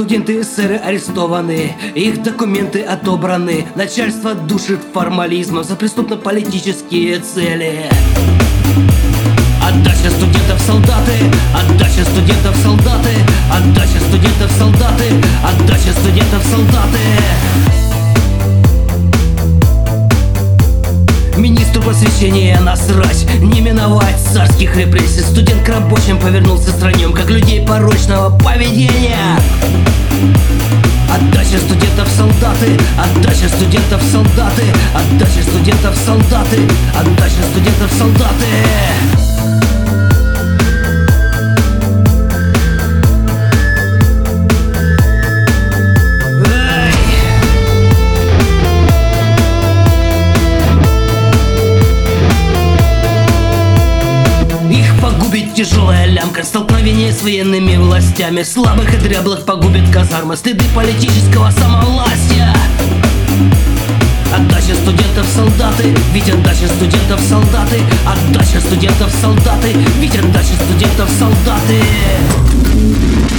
Студенты эсеры арестованы, их документы отобраны. Начальство душит формализмом за преступно-политические цели. Отдача студентов солдаты, отдача студентов солдаты, отдача студентов солдаты, отдача студентов солдаты. Министру просвещения насрать, не миновать царских репрессий. Студент к рабочим повернулся странем, как людей порочного поведения. Отдача студентов солдаты, отдача студентов солдаты, отдача студентов солдаты, отдача студентов солдаты. Тяжелая лямка, столкновение с военными властями. Слабых и дряблых погубит казарма, следы политического самовластия. Отдача студентов солдаты, ведь отдача студентов солдаты, отдача студентов солдаты, ведь отдача студентов солдаты.